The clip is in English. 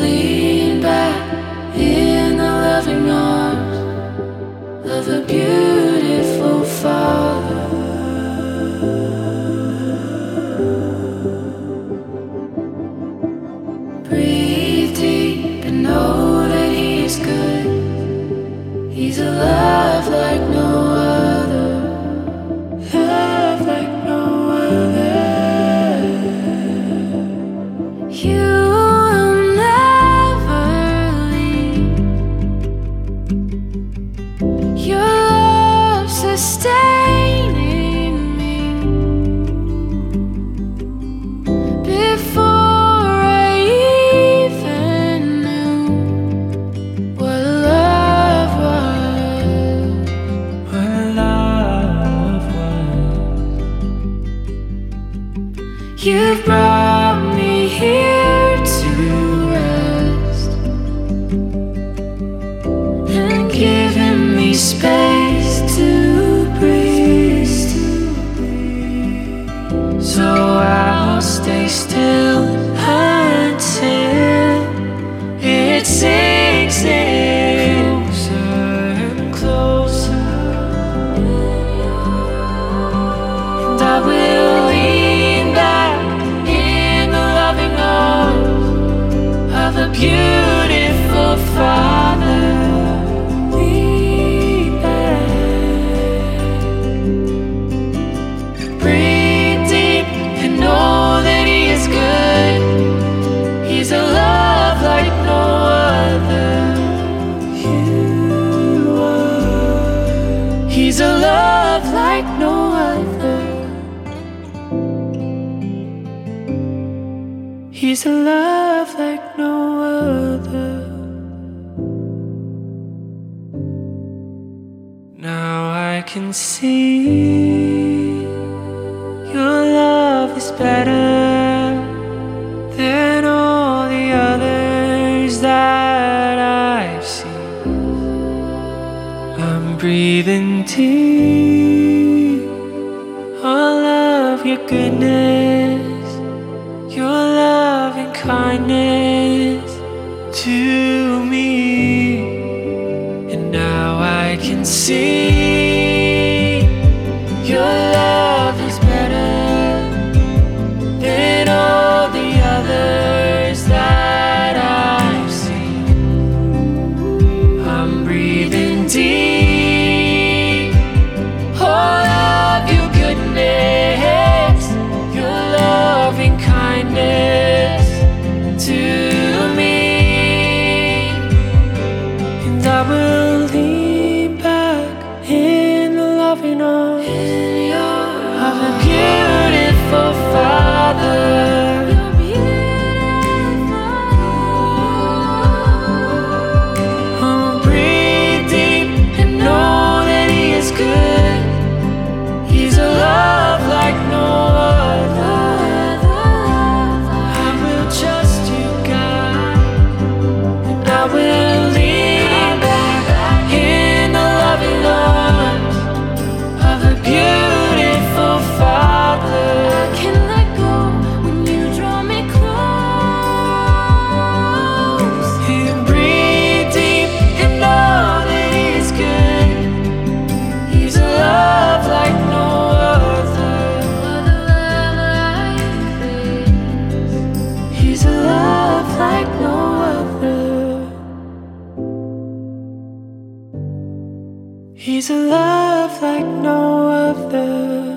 lean back in the loving arms of a beautiful Father. Breathe deep and know that He is good. He's a love like no other. Love like no other. You will never leave. Your love sustaining me. Before I even knew what love was. What love was. You've brought me here to rest and given me space to breathe. So I'll stay still until it sinks in closer and closer, and I will lean back in the loving arms of a beautiful Father. Lean back, breathe deep and know that He is good. He's a love like no other. You are. He's a love like no other. He's a love like no other. Now I can see your love is better than all the others that I've seen. I'm breathing deep all of your goodness, your love and kindness to me. And now I can see your love is better than all the others that I've seen. I'm breathing deep all of your goodness, your loving kindness to me. And I will lean back in the loving arms of a beautiful Father. Oh, breathe deep and know that He is good. He's a love like no other. I will trust you, God, and I will lean back in the loving arms of a beautiful Father. I can let go when you draw me close. And breathe deep and know that He is good. He's a love like no other. He's a love like no other. He's a love like no other.